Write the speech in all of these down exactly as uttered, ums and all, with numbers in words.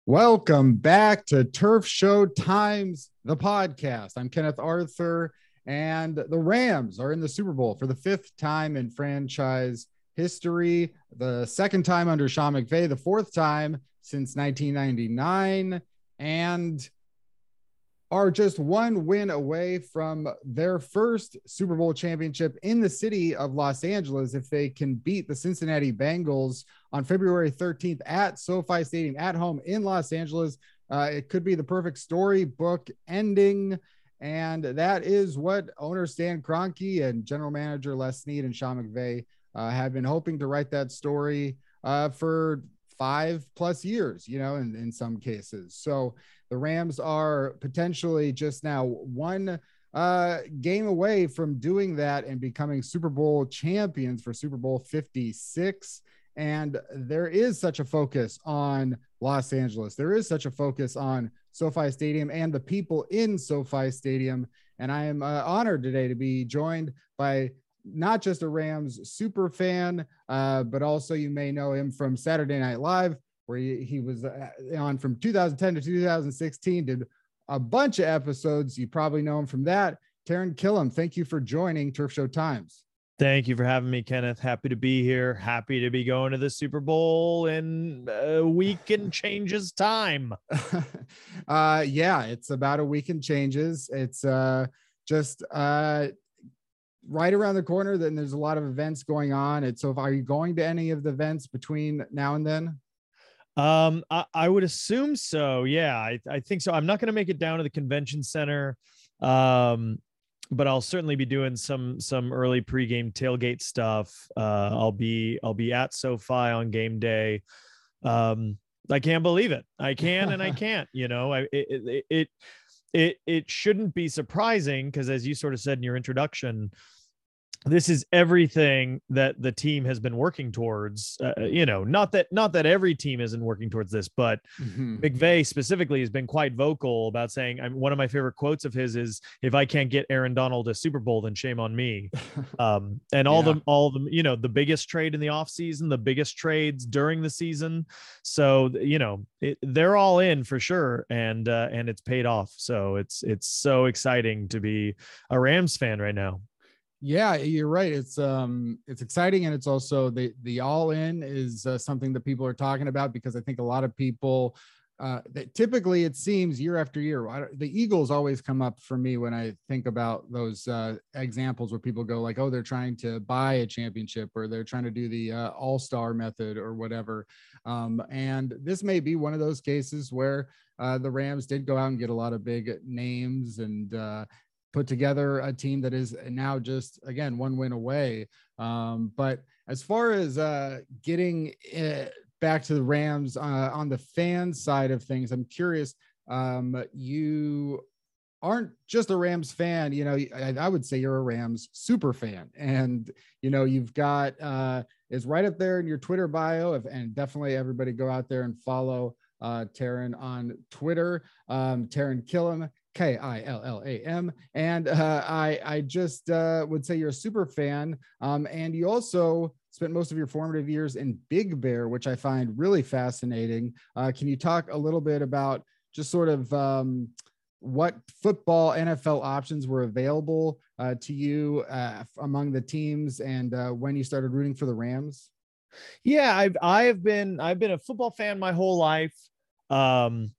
Welcome back to Turf Show Times, the podcast. I'm Kenneth Arthur, and the Rams are in the Super Bowl for the fifth time in franchise history, the second time under Sean McVay, the fourth time since nineteen ninety-nine, and are just one win away from their first Super Bowl championship in the city of Los Angeles if they can beat the Cincinnati Bengals on February thirteenth at SoFi Stadium at home in Los Angeles. Uh, it could be the perfect storybook ending, and that is what owner Stan Kroenke and general manager Les Snead and Sean McVay uh, have been hoping to write that story uh, for five plus years, you know, in, in some cases. So the Rams are potentially just now one uh, game away from doing that and becoming Super Bowl champions for Super Bowl fifty-six. And there is such a focus on Los Angeles. There is such a focus on SoFi Stadium and the people in SoFi Stadium. And I am uh, honored today to be joined by not just a Rams super fan, uh, but also you may know him from Saturday Night Live, where he, he was uh, on from two thousand ten to two thousand sixteen, did a bunch of episodes. You probably know him from that. Taran Killam, thank you for joining Turf Show Times. Thank you for having me, Kenneth. Happy to be here. Happy to be going to the Super Bowl in a week and changes time. uh, yeah, it's about a week and changes. It's uh, just uh, right around the corner. Then there's a lot of events going on. And so, if, are you going to any of the events between now and then? Um, I, I would assume so. Yeah, I, I think so. I'm not going to make it down to the convention center. Um, but I'll certainly be doing some, some early pregame tailgate stuff. Uh, I'll be, I'll be at SoFi on game day. Um, I can't believe it. I can, and I can't, you know, I, it, it, it, it, it shouldn't be surprising, 'cause as you sort of said in your introduction, this is everything that the team has been working towards. Uh, you know, not that, not that every team isn't working towards this, but mm-hmm. McVay specifically has been quite vocal about saying, I'm, one of my favorite quotes of his is, if I can't get Aaron Donald a Super Bowl, then shame on me. Um, and all yeah. the, all the, you know, the biggest trade in the off season, the biggest trades during the season. So, you know, it, they're all in for sure. And, uh, and it's paid off. So it's, it's so exciting to be a Rams fan right now. Yeah, you're right. It's um, it's exciting, and it's also the the all in is uh, something that people are talking about, because I think a lot of people uh, that typically it seems year after year, I, the Eagles always come up for me when I think about those uh, examples where people go like, oh, they're trying to buy a championship, or they're trying to do the uh, all-star method or whatever. Um, and this may be one of those cases where uh, the Rams did go out and get a lot of big names and uh, put together a team that is now just, again, one win away. Um, but as far as uh, getting it back to the Rams uh, on the fan side of things, I'm curious, um, you aren't just a Rams fan, you know, I, I would say you're a Rams super fan. And, you know, you've got, uh, it's right up there in your Twitter bio, if, and definitely everybody go out there and follow uh, Taran on Twitter, um, Taran Killam, K I L L A M. And uh, I, I just uh, would say you're a super fan. Um, and you also spent most of your formative years in Big Bear, which I find really fascinating. Uh, can you talk a little bit about just sort of um, what football N F L options were available uh, to you uh, among the teams, and uh, when you started rooting for the Rams? Yeah, I've, I've been, I've been a football fan my whole life. Um,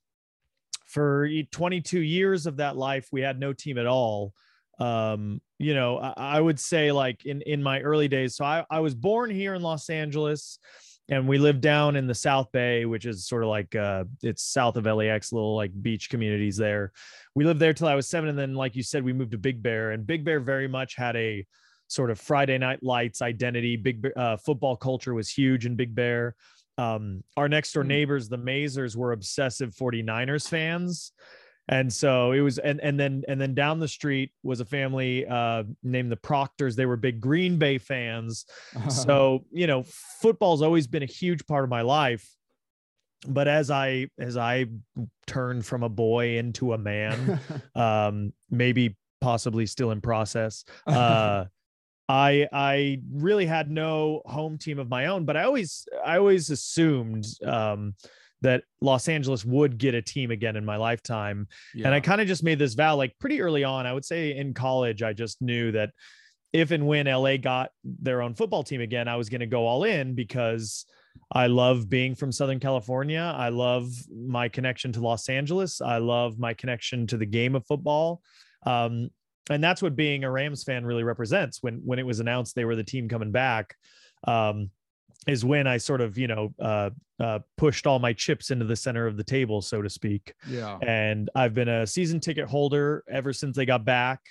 For twenty-two years of that life, we had no team at all. Um, you know, I, I would say like in, in my early days. So I, I was born here in Los Angeles, and we lived down in the South Bay, which is sort of like uh, it's south of L A X, little like beach communities there. We lived there till I was seven. And then, like you said, we moved to Big Bear, and Big Bear very much had a sort of Friday Night Lights identity. Big Bear, uh, football culture was huge in Big Bear. Um, our next door neighbors, the Mazers, were obsessive forty-niners fans. And so it was, and, and then, and then down the street was a family, uh, named the Proctors. They were big Green Bay fans. So, you know, football's always been a huge part of my life. But as I, as I turned from a boy into a man, um, maybe possibly still in process, uh, I I really had no home team of my own, but I always I always assumed um, that Los Angeles would get a team again in my lifetime. Yeah. And I kind of just made this vow, like pretty early on. I would say in college, I just knew that if and when L A got their own football team again, I was going to go all in, because I love being from Southern California. I love my connection to Los Angeles. I love my connection to the game of football. Um, and that's what being a Rams fan really represents. When, when it was announced they were the team coming back, um, is when I sort of, you know, uh, uh, pushed all my chips into the center of the table, so to speak. Yeah. And I've been a season ticket holder ever since they got back,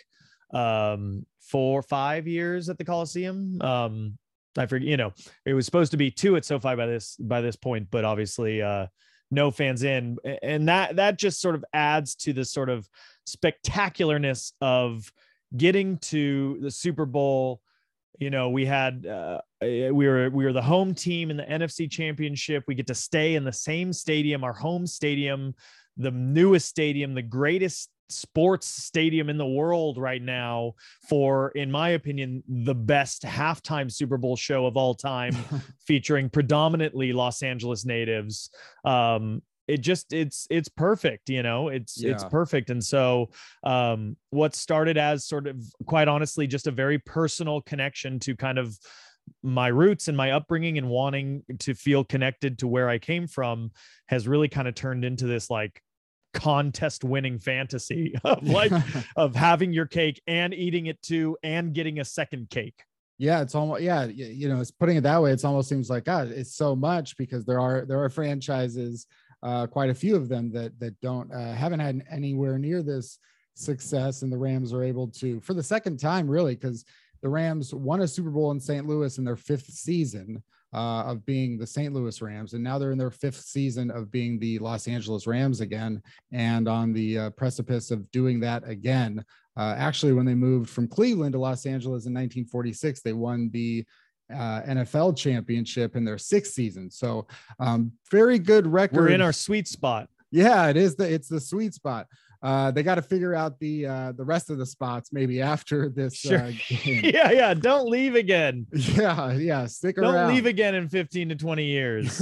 um, four, five years at the Coliseum. Um, I forget, you know, it was supposed to be two at SoFi by this, by this point, but obviously, uh, no fans in. And that, that just sort of adds to the sort of spectacularness of getting to the Super Bowl. You know, we had, uh, we were, we were the home team in the N F C Championship. We get to stay in the same stadium, our home stadium, the newest stadium, the greatest sports stadium in the world right now, for, in my opinion, the best halftime Super Bowl show of all time, featuring predominantly Los Angeles natives. Um, it just, it's, it's perfect. You know, it's, Yeah. it's perfect. And so, um, what started as sort of, quite honestly, just a very personal connection to kind of my roots and my upbringing and wanting to feel connected to where I came from, has really kind of turned into this like contest winning fantasy of like of having your cake and eating it too and getting a second cake. Yeah, it's almost, yeah, you know, it's putting it that way. It almost seems like, God, it's so much, because there are, there are franchises, uh, quite a few of them that, that don't, uh, haven't had anywhere near this success. And the Rams are able to, for the second time, really, because the Rams won a Super Bowl in Saint Louis in their fifth season uh, of being the Saint Louis Rams. And now they're in their fifth season of being the Los Angeles Rams again, and on the uh, precipice of doing that again. Uh, actually, when they moved from Cleveland to Los Angeles in nineteen forty-six, they won the uh, N F L championship in their sixth season. So um, very good record. We're in our sweet spot. Yeah, it is. The, it's the sweet spot. Uh, they got to figure out the uh, the rest of the spots maybe after this Sure. uh, game. Yeah, yeah. Don't leave again. Yeah, yeah. Stick Don't around. leave again in fifteen to twenty years.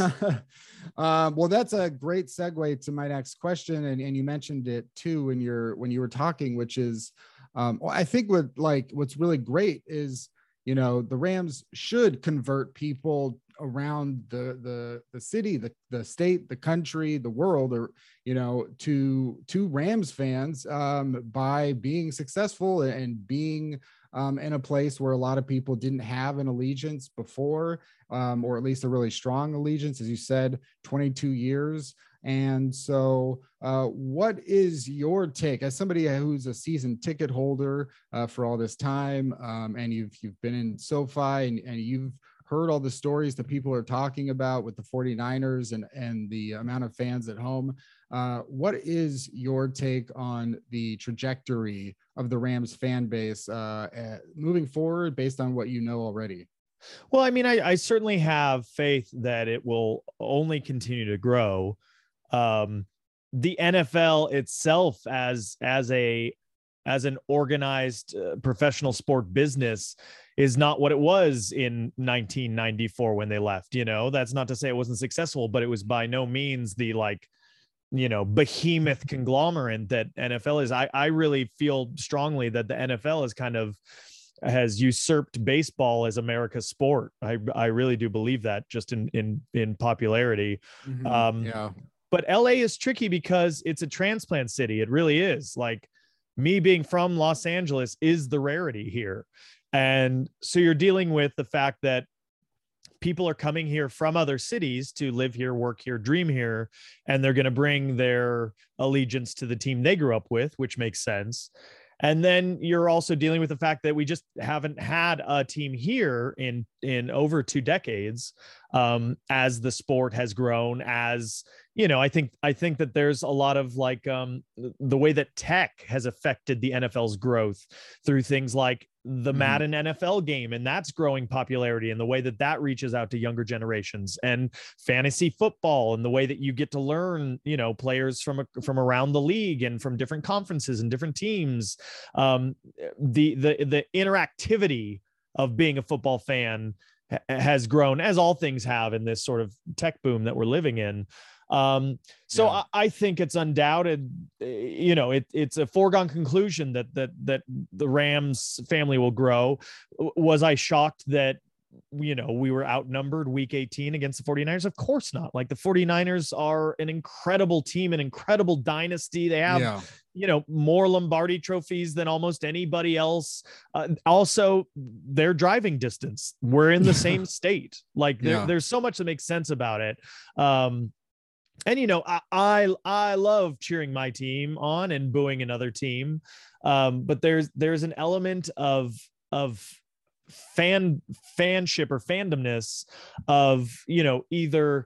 um, well, that's a great segue to my next question, and, and you mentioned it too when you're when you were talking, which is, um, well, I think what like what's really great is, you know, the Rams should convert people around the the the city, the the state, the country, the world, or you know, to to Rams fans um, by being successful and being um, in a place where a lot of people didn't have an allegiance before, um, or at least a really strong allegiance, as you said, twenty-two years. And so, uh, what is your take as somebody who's a season ticket holder uh, for all this time, um, and you've you've been in SoFi and, and you've heard all the stories that people are talking about with the forty-niners and, and the amount of fans at home. Uh, what is your take on the trajectory of the Rams fan base uh, uh, moving forward based on what you know already? Well, I mean, I, I certainly have faith that it will only continue to grow. Um, the N F L itself as, as a, as an organized uh, professional sport business is not what it was in nineteen ninety-four when they left. You know, that's not to say it wasn't successful, but it was by no means the like, you know, behemoth conglomerate that N F L is. I, I really feel strongly that the N F L is kind of has usurped baseball as America's sport. I, I really do believe that, just in, in, in popularity. Mm-hmm. Um, yeah. But L A is tricky because it's a transplant city. It really is. Like, me being from Los Angeles is the rarity here. And so you're dealing with the fact that people are coming here from other cities to live here, work here, dream here, and they're going to bring their allegiance to the team they grew up with, which makes sense. And then you're also dealing with the fact that we just haven't had a team here in, in over two decades, um, as the sport has grown, as, you know, I think, I think that there's a lot of like, um, the way that tech has affected the N F L's growth through things like the Mhm. Madden N F L game, and that's growing popularity, and the way that that reaches out to younger generations, and fantasy football, and the way that you get to learn, you know, players from, a, from around the league and from different conferences and different teams. Um, the, the, the interactivity of being a football fan ha- has grown, as all things have in this sort of tech boom that we're living in. Um, so Yeah. I, I think it's undoubted, you know, it, it's a foregone conclusion that, that, that the Rams family will grow. Was I shocked that, you know, we were outnumbered week eighteen against the 49ers? Of course not. Like, the 49ers are an incredible team, an incredible dynasty. They have, Yeah. you know, more Lombardi trophies than almost anybody else. Uh, also, their driving distance. We're in the same state. Like, there, Yeah. there's so much that makes sense about it. Um, and, you know, I, I, I love cheering my team on and booing another team. Um, but there's, there's an element of, of, fan fanship or fandomness of, you know, either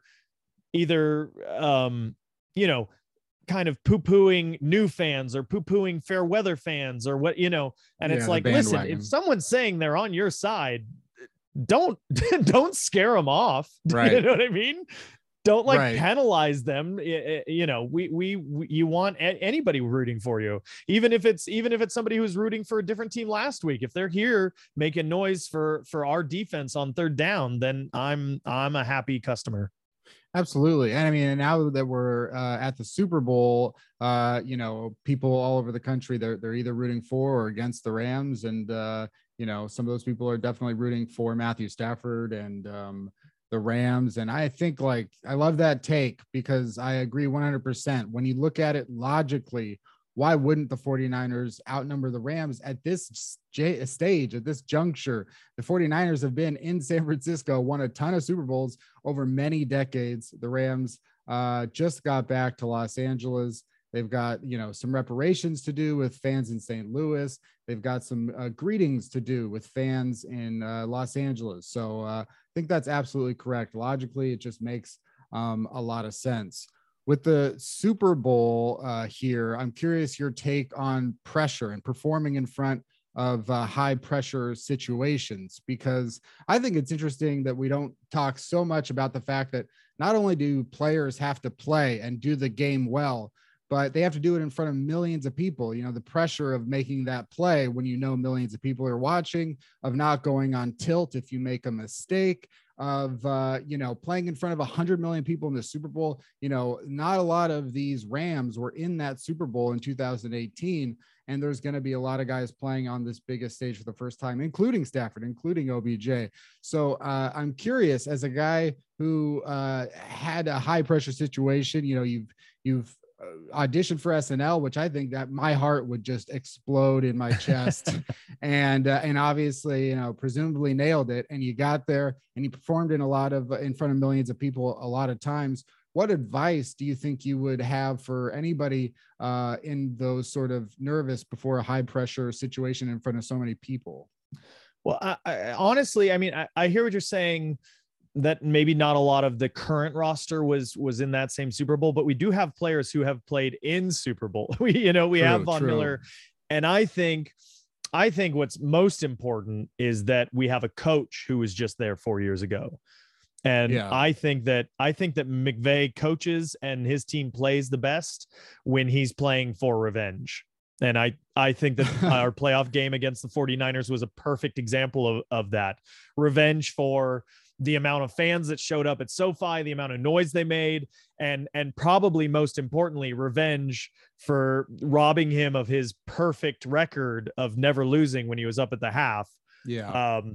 either um you know, kind of poo-pooing new fans or poo-pooing fair weather fans or what, you know. And Yeah, it's the like, listen, bandwagon. if someone's saying they're on your side, don't don't scare them off. Right. You know what I mean? Don't like Right. penalize them. You know, we, we, we, you want anybody rooting for you, even if it's, even if it's somebody who's rooting for a different team last week. If they're here making noise for, for our defense on third down, then I'm, I'm a happy customer. Absolutely. And I mean, now that we're uh, at the Super Bowl, uh, you know, people all over the country, they're, they're either rooting for or against the Rams. And, uh, you know, some of those people are definitely rooting for Matthew Stafford and, um, the Rams. And I think, like, I love that take, because I agree one hundred percent. When you look at it logically, why wouldn't the 49ers outnumber the Rams at this j- stage, at this juncture? The 49ers have been in San Francisco, won a ton of Super Bowls over many decades. The Rams uh, just got back to Los Angeles. They've got, you know, some reparations to do with fans in Saint Louis. They've got some uh, greetings to do with fans in uh, Los Angeles. So uh, I think that's absolutely correct. Logically, it just makes um, a lot of sense. With the Super Bowl uh, here, I'm curious your take on pressure and performing in front of uh, high pressure situations, because I think it's interesting that we don't talk so much about the fact that not only do players have to play and do the game well, but they have to do it in front of millions of people. You know, the pressure of making that play when you know millions of people are watching, of not going on tilt if you make a mistake, of, uh, you know, playing in front of one hundred million people in the Super Bowl. You know, not a lot of these Rams were in that Super Bowl in two thousand eighteen. And there's going to be a lot of guys playing on this biggest stage for the first time, including Stafford, including O B J. So uh, I'm curious, as a guy who uh, had a high pressure situation, you know, you've, you've, auditioned for S N L, which I think that my heart would just explode in my chest. and, uh, and obviously, you know, presumably nailed it. And you got there and you performed in a lot of, in front of millions of people a lot of times. What advice do you think you would have for anybody uh, in those sort of nervous before a high pressure situation in front of so many people? Well, I, I, honestly, I mean, I, I hear what you're saying, that maybe not a lot of the current roster was was in that same Super Bowl, but we do have players who have played in Super Bowl. We, you know, we True, have Von true. Miller, and I think, I think what's most important is that we have a coach who was just there four years ago, and Yeah. I think that I think that McVay coaches and his team plays the best when he's playing for revenge. And I, I think that our playoff game against the 49ers was a perfect example of, of that. Revenge for the amount of fans that showed up at SoFi, the amount of noise they made, and, and probably most importantly, revenge for robbing him of his perfect record of never losing when he was up at the half. Yeah. Um,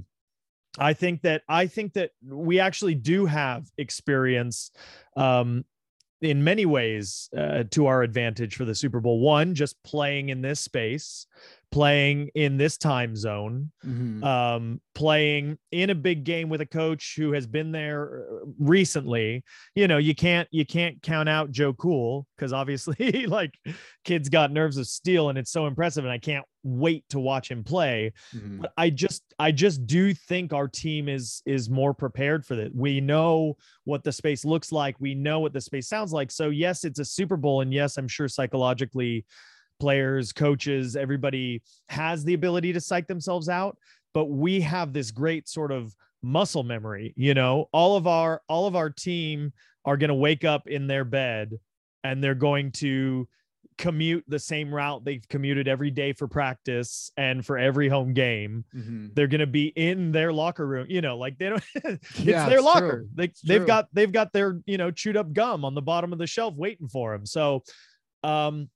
I think that, I think that we actually do have experience, um, in many ways, uh, to our advantage for the Super Bowl. One, just playing in this space, playing in this time zone, Mm-hmm. um, playing in a big game with a coach who has been there recently. You know, you can't, you can't count out Joe Cool, because obviously like kid's got nerves of steel and it's so impressive. And I can't wait to watch him play. Mm-hmm. But I just, I just do think our team is, is more prepared for that. We know what the space looks like. We know what the space sounds like. So yes, it's a Super Bowl. And yes, I'm sure psychologically players, coaches, everybody has the ability to psych themselves out, but we have this great sort of muscle memory. You know, all of our, all of our team are going to wake up in their bed and they're going to commute the same route they've commuted every day for practice and for every home game. Mm-hmm. They're going to be in their locker room, you know, like they don't, it's yeah, their it's locker. True. They, it's they've true. got, they've got their, you know, chewed up gum on the bottom of the shelf waiting for them. So, um,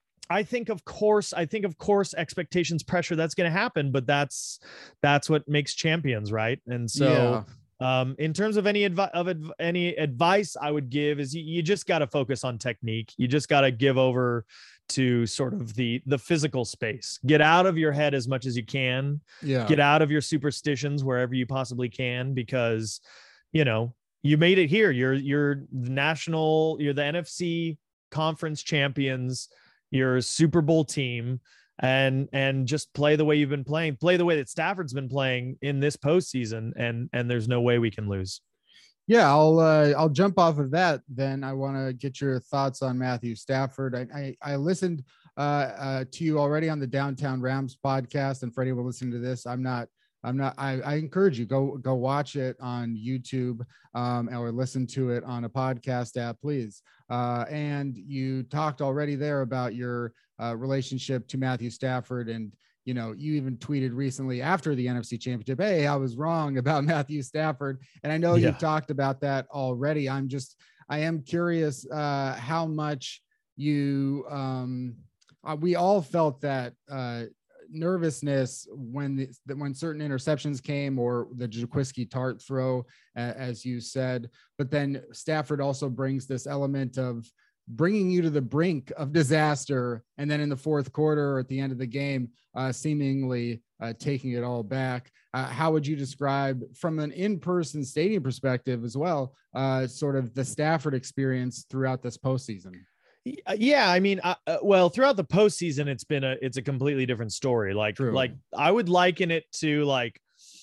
I think, of course, I think, of course, expectations, pressure, that's going to happen, but that's, that's what makes champions. Right. And so, yeah. um, in terms of any advice of adv- any advice I would give is you, you just got to focus on technique. You just got to give over to sort of the, the physical space, get out of your head as much as you can, yeah. get out of your superstitions wherever you possibly can, because, you know, you made it here. You're, you're national, you're the N F C conference champions. Your Super Bowl team, and and just play the way you've been playing, play the way that Stafford's been playing in this postseason, and and there's no way we can lose. Yeah, I'll uh, I'll jump off of that. Then I want to get your thoughts on Matthew Stafford. I I, I listened uh, uh, to you already on the Downtown Rams podcast, and Freddie will listen to this. I'm not. I'm not, I, I encourage you, go, go watch it on YouTube, um, or listen to it on a podcast app, please. Uh, and you talked already there about your uh, relationship to Matthew Stafford. And, you know, you even tweeted recently after the N F C Championship, hey, I was wrong about Matthew Stafford. And I know yeah. you've talked about that already. I'm just, I am curious uh, how much you, um, uh, we all felt that, uh, nervousness when the, when certain interceptions came, or the Jaquiski Tart throw, uh, as you said. But then Stafford also brings this element of bringing you to the brink of disaster, and then in the fourth quarter or at the end of the game, uh, seemingly uh, taking it all back. Uh, how would you describe, from an in-person stadium perspective as well, uh, sort of the Stafford experience throughout this postseason? Yeah, I mean, uh, well, throughout the postseason, it's been a it's a completely different story. Like, True. like I would liken it to like,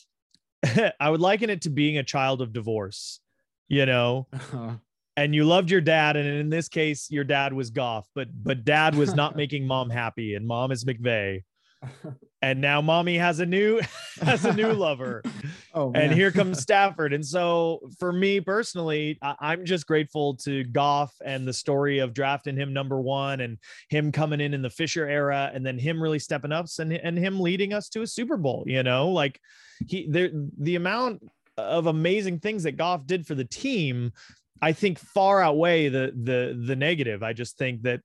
I would liken it to being a child of divorce, you know, uh-huh. and you loved your dad, and in this case, your dad was Goff, but but dad was not making mom happy, and mom is McVay. And now mommy has a new has a new lover. Oh, man. And here comes Stafford. And so for me personally, I, I'm just grateful to Goff and the story of drafting him number one, and him coming in in the Fisher era, and then him really stepping up, and, and him leading us to a Super Bowl. You know, like he there the amount of amazing things that Goff did for the team, I think far outweigh the the the negative. I just think that,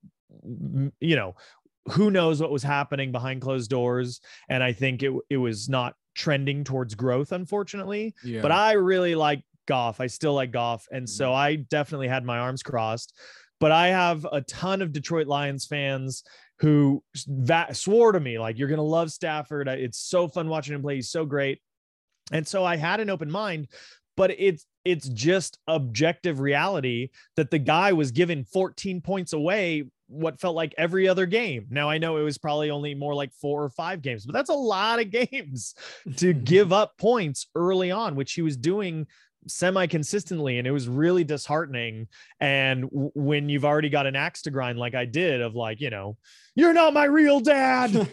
you know, who knows what was happening behind closed doors. And I think it, it was not trending towards growth, unfortunately, yeah. but I really like Goff. I still like Goff. And so Mm-hmm. I definitely had my arms crossed, but I have a ton of Detroit Lions fans who va- swore to me, like, you're going to love Stafford. It's so fun watching him play. He's so great. And so I had an open mind, but it's, it's just objective reality that the guy was given fourteen points away what felt like every other game. Now, I know it was probably only more like four or five games, but that's a lot of games to give up points early on, which he was doing semi-consistently, and it was really disheartening. And w- when you've already got an axe to grind, like I did, of like, you know, you're not my real dad.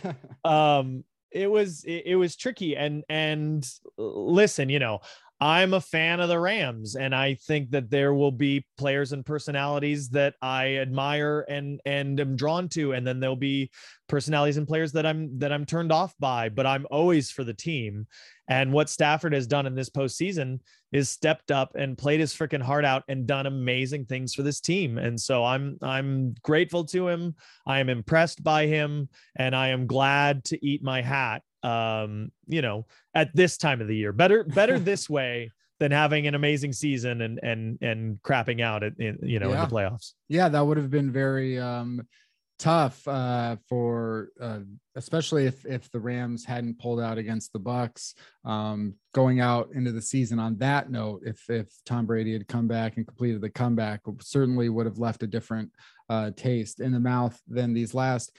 um, it was, it, it was tricky. And, and listen, you know, I'm a fan of the Rams, and I think that there will be players and personalities that I admire and, and am drawn to. And then there'll be personalities and players that I'm, that I'm turned off by, but I'm always for the team. And what Stafford has done in this postseason is stepped up and played his freaking heart out and done amazing things for this team. And so I'm, I'm grateful to him. I am impressed by him, and I am glad to eat my hat, um, you know, at this time of the year. Better, better this way than having an amazing season and, and, and crapping out at, in, you know, yeah. in the playoffs. Yeah. That would have been very, um, tough uh for uh especially if if the Rams hadn't pulled out against the Bucks, um going out into the season on that note. If if Tom Brady had come back and completed the comeback, certainly would have left a different uh taste in the mouth than these last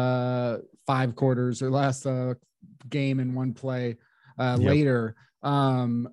uh five quarters or last uh game in one play uh yep. later. Um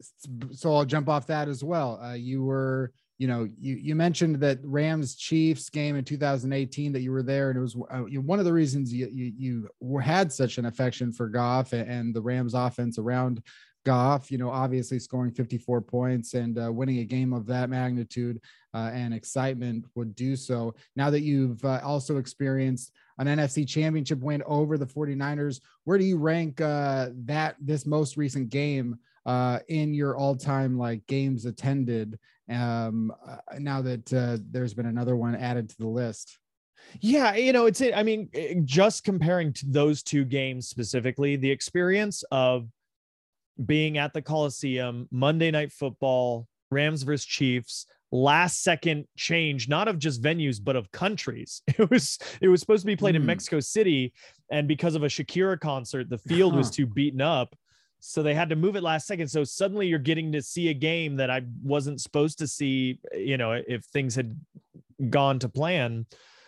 so I'll jump off that as well. Uh you were You know, you, you mentioned that Rams Chiefs game in two thousand eighteen that you were there, and it was uh, you, one of the reasons you, you you had such an affection for Goff and, and the Rams offense around Goff, you know, obviously scoring fifty-four points and uh, winning a game of that magnitude uh, and excitement would do so. Now that you've uh, also experienced an N F C championship win over the 49ers, where do you rank uh, that this most recent game uh, in your all-time like games attended um, uh, now that uh, there's been another one added to the list? Yeah, you know, it's it. I mean, just comparing to those two games specifically, the experience of being at the Coliseum, Monday Night Football, Rams versus Chiefs, last second change, not of just venues, but of countries. It was, it was supposed to be played mm. in Mexico City. And because of a Shakira concert, the field was too beaten up. So they had to move it last second. So suddenly you're getting to see a game that I wasn't supposed to see, you know, if things had gone to plan.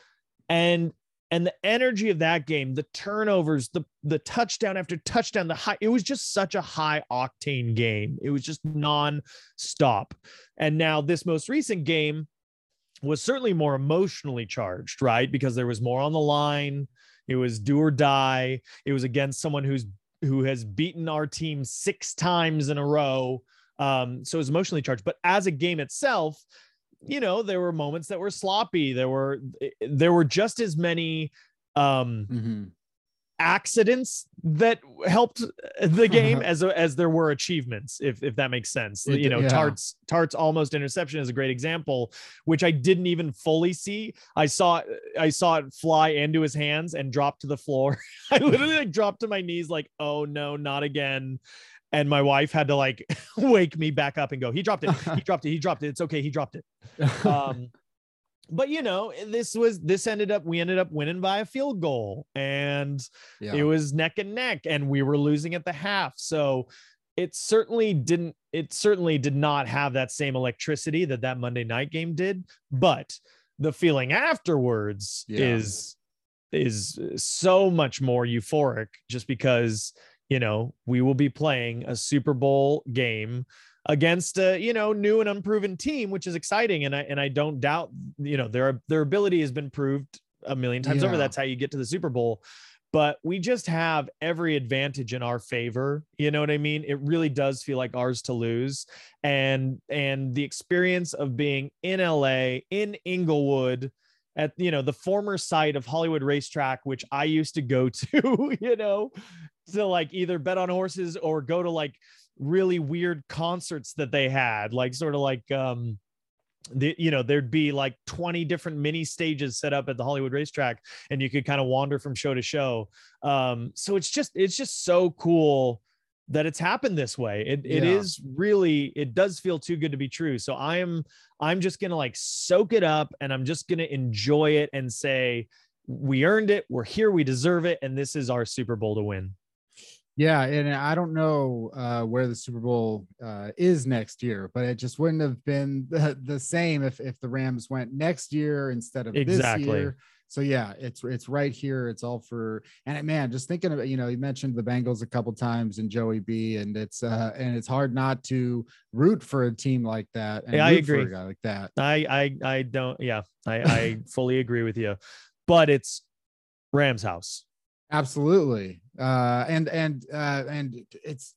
And And the energy of that game, the turnovers, the the touchdown after touchdown, the high, it was just such a high octane game. It was just non-stop. And now this most recent game was certainly more emotionally charged, right? Because there was more on the line. It was do or die. It was against someone who's who has beaten our team six times in a row. Um, so it was emotionally charged. But as a game itself, you know, there were moments that were sloppy. There were, there were just as many um, mm-hmm. accidents that helped the game as, as there were achievements, if, if that makes sense. It, you know, yeah. Tart's, Tart's almost interception is a great example, which I didn't even fully see. I saw, I saw it fly into his hands and drop to the floor. I literally like dropped to my knees like, oh no, not again. And my wife had to like wake me back up and go, he dropped it. He dropped it. He dropped it. It's okay. He dropped it. Um, but you know, this was, this ended up, we ended up winning by a field goal and yeah. it was neck and neck and we were losing at the half. So it certainly didn't, it certainly did not have that same electricity that that Monday night game did, but the feeling afterwards yeah. is, is so much more euphoric just because, you know, we will be playing a Super Bowl game against a, you know, new and unproven team, which is exciting. And I, and I don't doubt, you know, their, their ability has been proved a million times yeah. over. That's how you get to the Super Bowl, but we just have every advantage in our favor. You know what I mean? It really does feel like ours to lose. And, and the experience of being in L A, in Inglewood, at, you know, the former site of Hollywood Racetrack, which I used to go to, you know, to like either bet on horses or go to like really weird concerts that they had, like sort of like, um, the, you know, there'd be like twenty different mini stages set up at the Hollywood Racetrack and you could kind of wander from show to show. Um, so it's just, it's just so cool that it's happened this way. It it yeah. is really, it does feel too good to be true. So I am, I'm just going to like soak it up and I'm just going to enjoy it and say, we earned it. We're here. We deserve it. And this is our Super Bowl to win. Yeah. And I don't know uh, where the Super Bowl uh, is next year, but it just wouldn't have been the, the same if, if the Rams went next year instead of exactly. this year. So yeah, it's, it's right here. It's all for, and man, just thinking about, you know, you mentioned the Bengals a couple times and Joey B, and it's, uh, and it's hard not to root for a team like that. And yeah, I agree. For a guy like that. I, I, I don't, yeah, I, I fully agree with you, but it's Rams house. Absolutely. Uh, and, and, uh, and it's,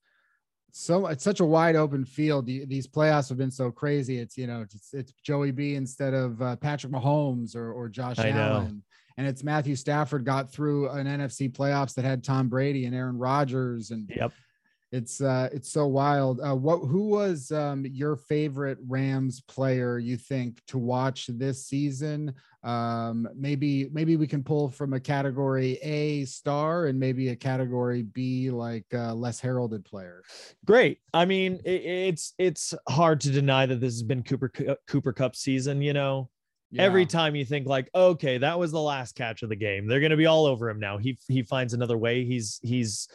so it's such a wide open field. These playoffs have been so crazy. It's, you know, it's, it's Joey B instead of uh, Patrick Mahomes or, or Josh I Allen. Know. And it's Matthew Stafford got through an N F C playoffs that had Tom Brady and Aaron Rodgers. And yep. it's, uh, it's so wild. Uh, what, who was um, your favorite Rams player you think to watch this season? Um, maybe, maybe we can pull from a category A star and maybe a category B, like uh less heralded player. Great. I mean, it, it's, it's hard to deny that this has been Cooper, Cooper Kupp season, you know, yeah. Every time you think like, okay, that was the last catch of the game. They're going to be all over him now. He, he finds another way. He's, he's,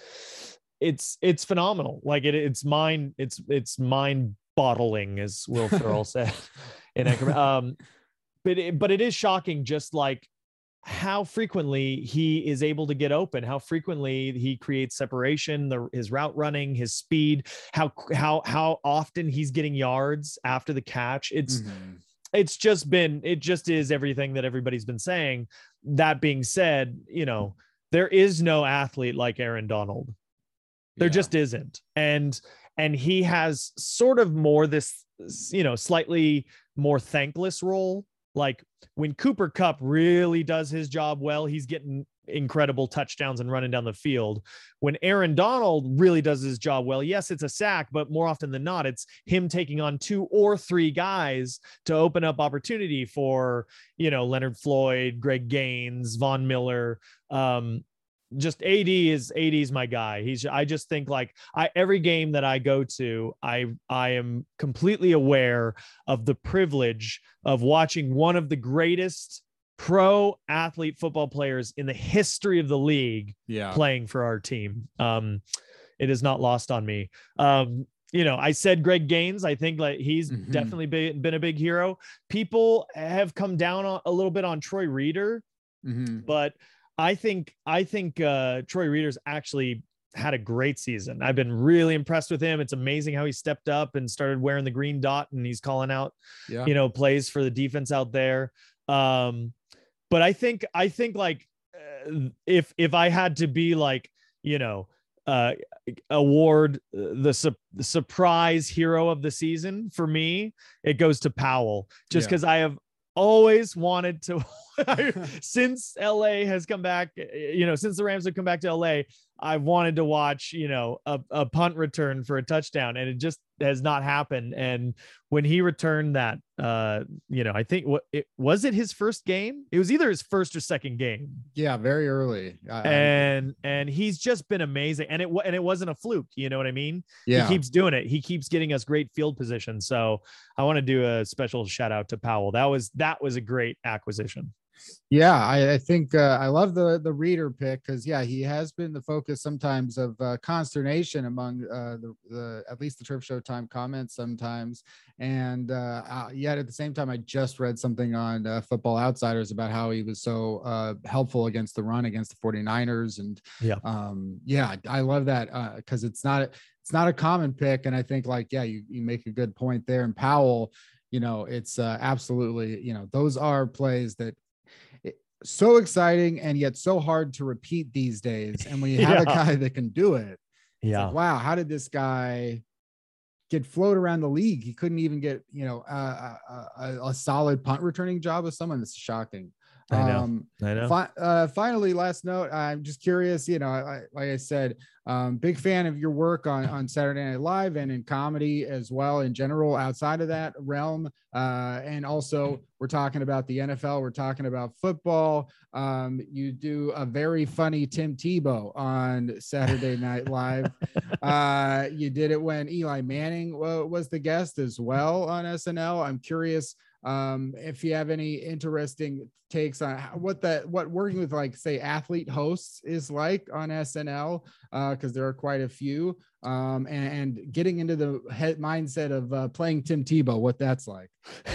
it's, it's phenomenal. Like it, it's mind, it's, it's mind bottling, as Will Ferrell said in Anchorman. Um, But it, but it is shocking, just like how frequently he is able to get open, how frequently he creates separation, the, his route running, his speed, how how how often he's getting yards after the catch. It's mm-hmm. it's just been, it just is everything that everybody's been saying. That being said, you know, there is no athlete like Aaron Donald. There yeah. just isn't. And and he has sort of more this, you know, slightly more thankless role. Like when Cooper Kupp really does his job well, he's getting incredible touchdowns and running down the field. When Aaron Donald really does his job well, yes, it's a sack, but more often than not, it's him taking on two or three guys to open up opportunity for, you know, Leonard Floyd, Greg Gaines, Von Miller. Um, just A D is A D is my guy. He's, I just think like I, every game that I go to, I, I am completely aware of the privilege of watching one of the greatest pro athlete football players in the history of the league yeah. playing for our team. Um, it is not lost on me. Um, you know, I said Greg Gaines. I think like he's mm-hmm. definitely been, been a big hero. People have come down on, a little bit on Troy Reeder, mm-hmm. but I think I think uh, Troy Reeder's actually had a great season. I've been really impressed with him. It's amazing how he stepped up and started wearing the green dot, and he's calling out, yeah. you know, plays for the defense out there. Um, but I think I think like uh, if if I had to be like, you know, uh, award the, su- the surprise hero of the season for me, it goes to Powell, just because yeah. I have always wanted to since L A has come back, you know, since the Rams have come back to L A, I've wanted to watch, you know, a, a punt return for a touchdown, and it just has not happened. And when he returned that, uh, you know, I think what it was it his first game? It was either his first or second game. Yeah, very early. I, and I and he's just been amazing. And it and it wasn't a fluke. You know what I mean? Yeah. He keeps doing it. He keeps getting us great field position. So I want to do a special shout out to Powell. That was that was a great acquisition. Yeah, I, I think uh, I love the the Reeder pick because yeah, he has been the focus sometimes of uh, consternation among uh, the, the at least the Turf Showtime comments sometimes, and uh, uh, yet at the same time, I just read something on uh, Football Outsiders about how he was so uh, helpful against the run against the forty-niners, and yeah, um, yeah, I love that because uh, it's not it's not a common pick, and I think like yeah, you you make a good point there, and Powell, you know, it's uh, absolutely you know those are plays that. So exciting and yet so hard to repeat these days. And when you have yeah. a guy that can do it, yeah, like, wow, how did this guy get floated around the league? He couldn't even get, you know, uh, a, a, a solid punt returning job with someone. That's shocking. I know. Um, I know. Fi- uh, finally, last note, I'm just curious, you know, I, like I said, um, big fan of your work on, on Saturday Night Live and in comedy as well in general, outside of that realm. Uh, and also we're talking about the N F L. We're talking about football. Um, you do a very funny Tim Tebow on Saturday Night Live. uh, you did it when Eli Manning w- was the guest as well on S N L. I'm curious um if you have any interesting takes on how, what that what working with like say athlete hosts is like on S N L uh because there are quite a few um and, and getting into the head mindset of uh, playing Tim Tebow, what that's like.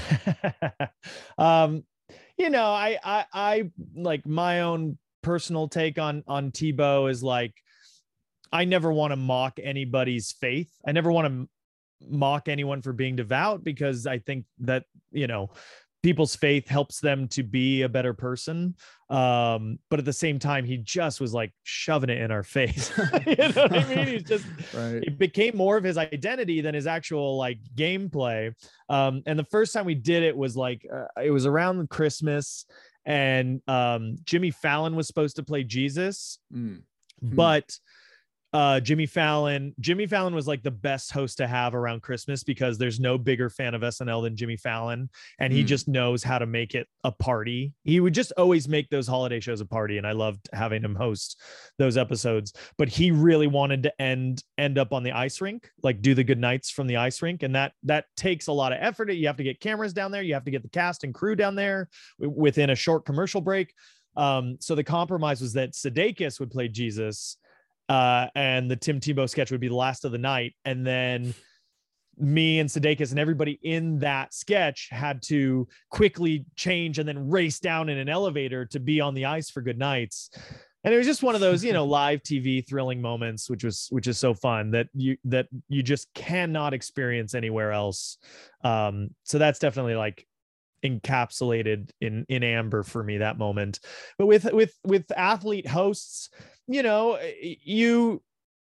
um you know I I I like my own personal take on on Tebow is like I never want to mock anybody's faith. I never want to mock anyone for being devout because I think that, you know, people's faith helps them to be a better person. Um, but at the same time, he just was like shoving it in our face. You know what I mean? He's just, right. It became more of his identity than his actual like gameplay. Um, and the first time we did it was like, uh, it was around Christmas and um, Jimmy Fallon was supposed to play Jesus, mm. but Uh, Jimmy Fallon, Jimmy Fallon was like the best host to have around Christmas because there's no bigger fan of S N L than Jimmy Fallon. And he mm. just knows how to make it a party. He would just always make those holiday shows a party. And I loved having him host those episodes, but he really wanted to end, end up on the ice rink, like do the good nights from the ice rink. And that, that takes a lot of effort. You have to get cameras down there. You have to get the cast and crew down there within a short commercial break. Um, so the compromise was that Sudeikis would play Jesus, Uh, and the Tim Tebow sketch would be the last of the night. And then me and Sudeikis and everybody in that sketch had to quickly change and then race down in an elevator to be on the ice for good nights. And it was just one of those, you know, live T V thrilling moments, which was, which is so fun that you, that you just cannot experience anywhere else. Um, so that's definitely like encapsulated in, in amber for me, that moment. But with, with, with athlete hosts, you know, you,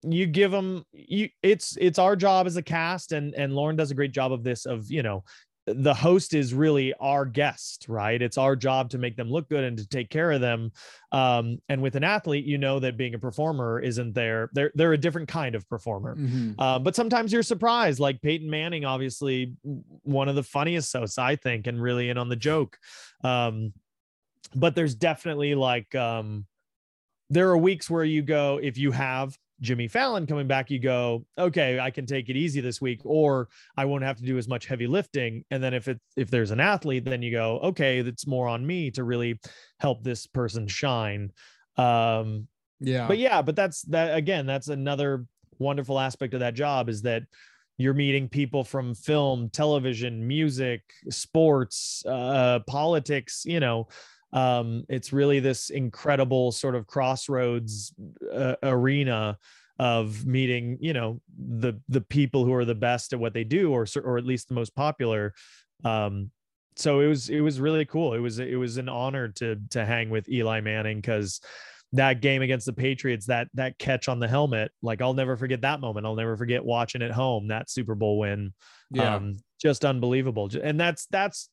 you give them you it's it's our job as a cast, and and Lauren does a great job of this, of, you know, the host is really our guest, right? It's our job to make them look good and to take care of them. Um, and with an athlete, you know that being a performer isn't there. They're, they're a different kind of performer. Mm-hmm. Uh, but sometimes you're surprised, like Peyton Manning, obviously one of the funniest hosts, I think, and really in on the joke. Um, but there's definitely like, um, there are weeks where you go, if you have Jimmy Fallon coming back, you go, okay, I can take it easy this week, or I won't have to do as much heavy lifting. And then if it, if there's an athlete, then you go, okay, that's more on me to really help this person shine. Um, yeah, but yeah, but that's that again, that's another wonderful aspect of that job, is that you're meeting people from film, television, music, sports, uh, politics, you know. Um, it's really this incredible sort of crossroads uh, arena of meeting, you know, the the people who are the best at what they do, or or at least the most popular. Um, so it was it was really cool. It was it was an honor to to hang with Eli Manning, because that game against the Patriots, that that catch on the helmet, like I'll never forget that moment. I'll never forget watching at home that Super Bowl win. Yeah, um, just unbelievable. And that's that's.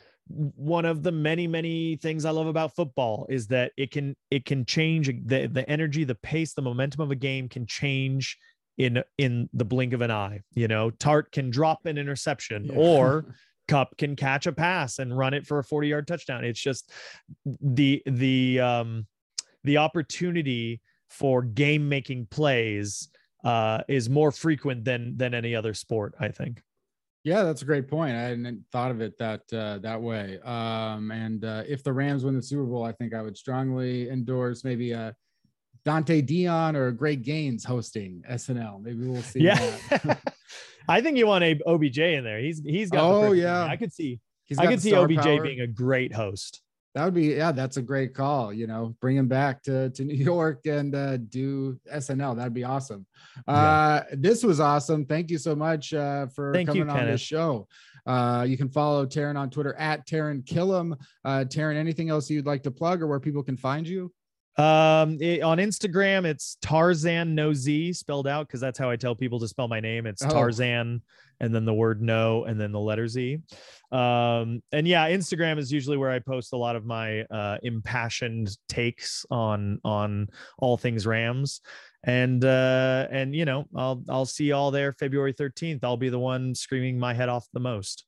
one of the many, many things I love about football, is that it can, it can change the, the energy, the pace, the momentum of a game can change in, in the blink of an eye. You know, Tart can drop an interception, yeah. or Cup can catch a pass and run it for a forty yard touchdown. It's just the, the, um, the opportunity for game making plays uh, is more frequent than, than any other sport, I think. Yeah, that's a great point. I hadn't thought of it that uh, that way. Um, and uh, if the Rams win the Super Bowl, I think I would strongly endorse maybe a Dante Dion or Greg Gaines hosting S N L. Maybe we'll see. Yeah, that. I think you want a O B J in there. He's he's got. Oh yeah, I could see. He's I could see O B J power. being a great host. That would be, yeah, that's a great call. You know, bring him back to, to New York and uh, do S N L. That'd be awesome. Uh, yeah. This was awesome. Thank you so much uh, for Thank coming you, on the show. Uh, you can follow Taran on Twitter at Taran Killam. Uh, Taran, anything else you'd like to plug, or where people can find you? Um, it, on Instagram, it's Tarzan No Z spelled out, because that's how I tell people to spell my name. It's oh. Tarzan, and then the word no, and then the letter Z. Um, and yeah, Instagram is usually where I post a lot of my uh, impassioned takes on on all things Rams. And uh, and you know, I'll I'll see y'all there February thirteenth. I'll be the one screaming my head off the most.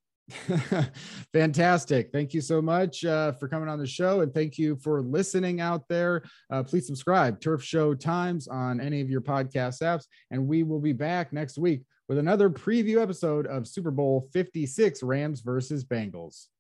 Fantastic. Thank you so much uh, for coming on the show, and thank you for listening out there. Uh, please subscribe Turf Show Times on any of your podcast apps, and we will be back next week with another preview episode of Super Bowl fifty-six, Rams versus Bengals.